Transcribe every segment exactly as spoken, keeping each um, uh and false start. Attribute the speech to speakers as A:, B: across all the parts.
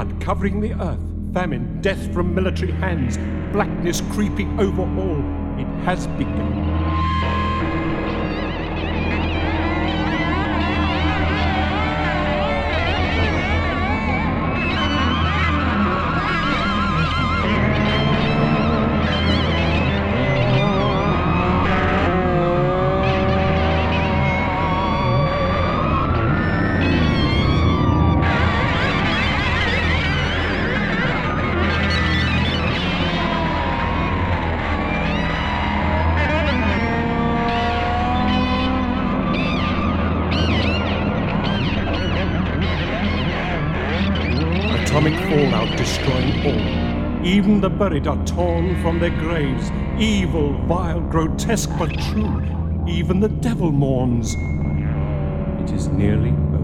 A: Blood covering the earth, famine, death from military hands, blackness creeping over all. It has begun. Atomic fallout destroying all. Even the buried are torn from their graves. Evil, vile, grotesque, but true. Even the devil mourns. It is nearly over.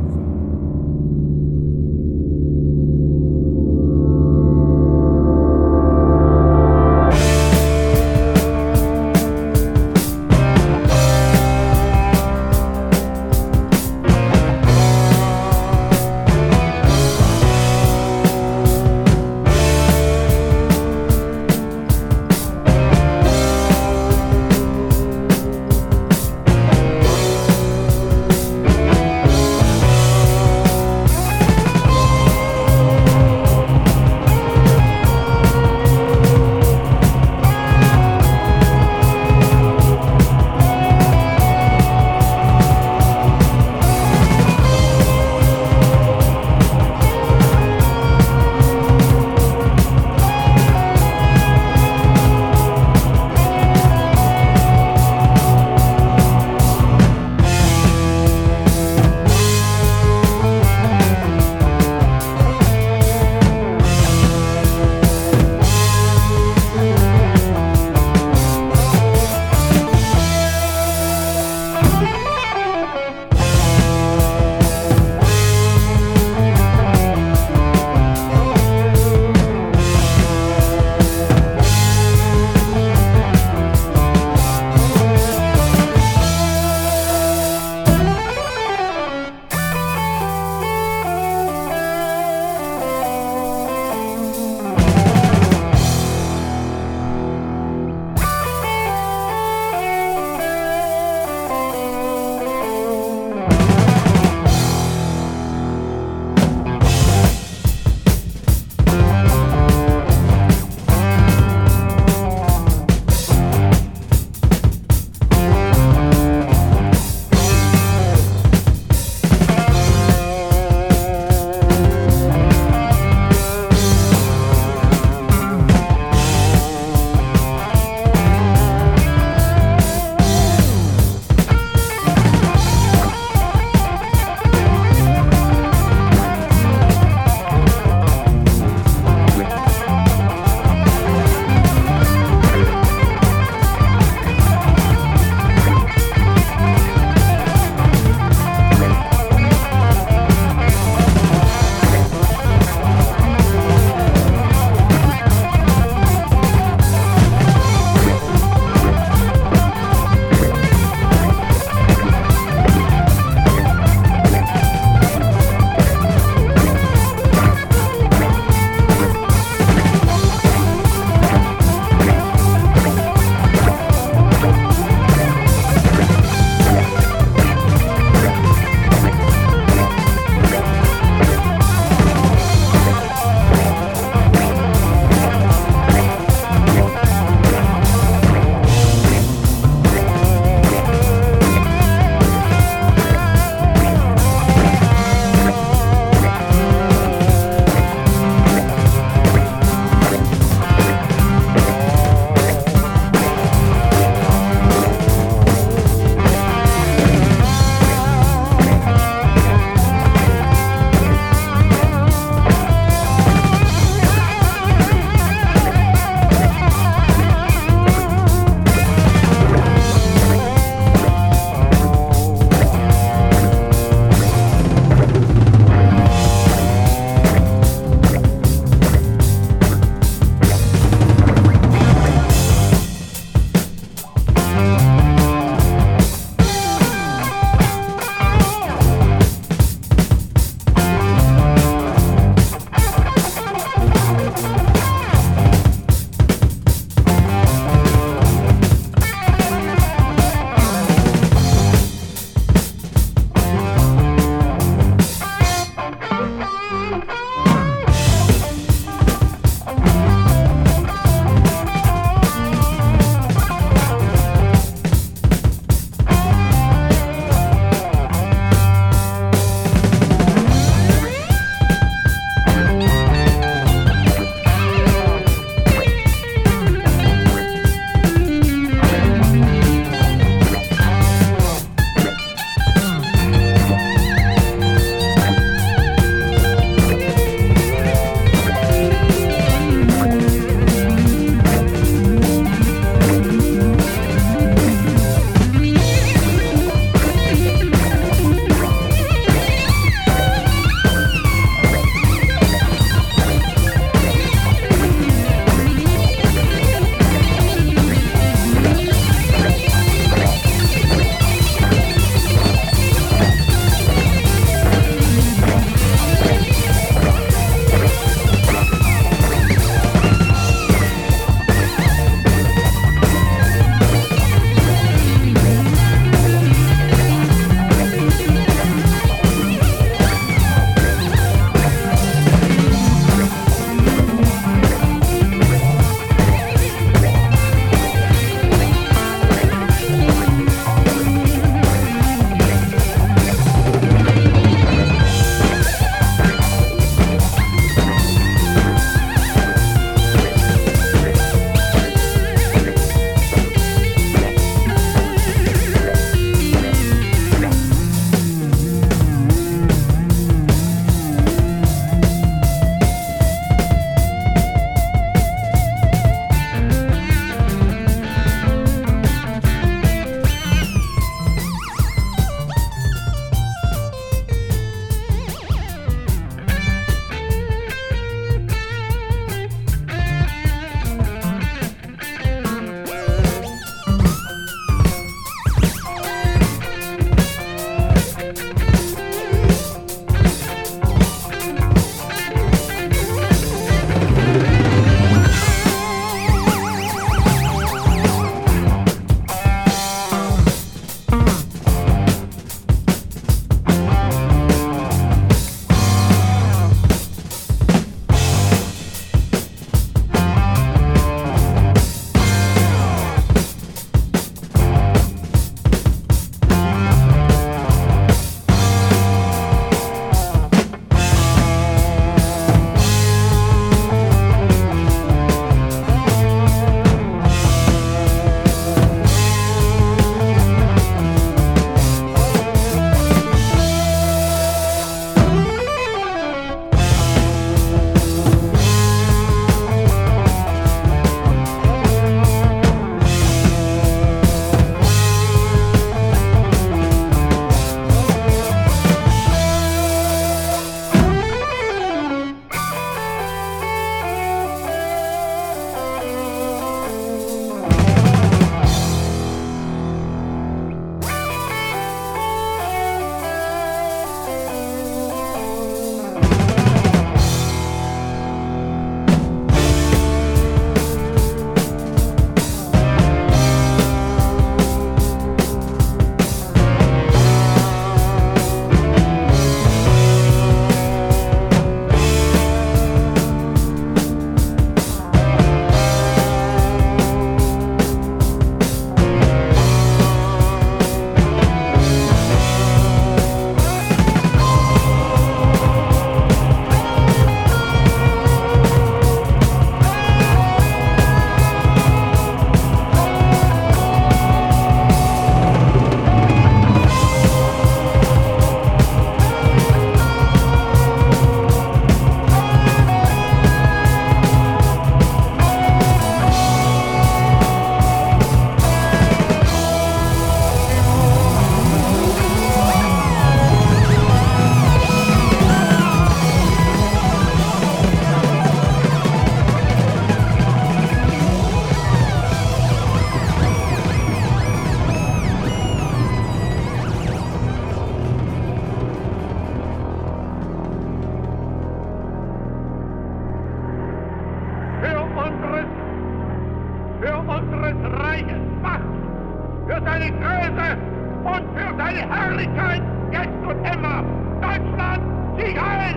B: für unseres Reiches Macht, für seine Größe und für seine Herrlichkeit, jetzt und immer. Deutschland, Sieg heil!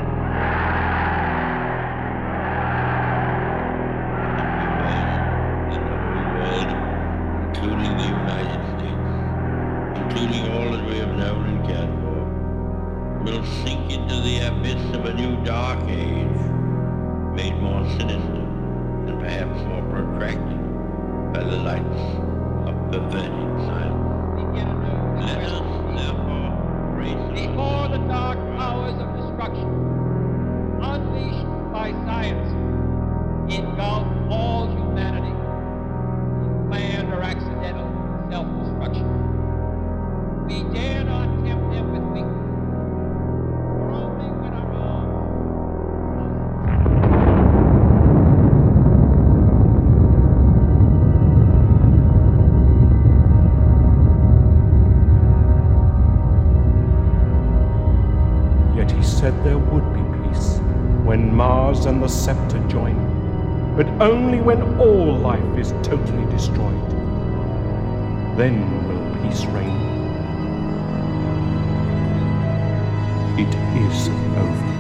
C: Including the United States, including all that we have known and cared for, will sink into the abyss of a new dark age, made more sinister and perhaps more protracted by the lights of perverted science. Let us, therefore, raise
D: before the dark powers of destruction, unleashed by science, engulf all humanity in planned or accidental self-destruction. We dare not tempt them with weakness, for only when our arms
A: Yet he said there would be peace when Mars and the scepter join, but only when all life is totally destroyed. Then will peace reign. It is over.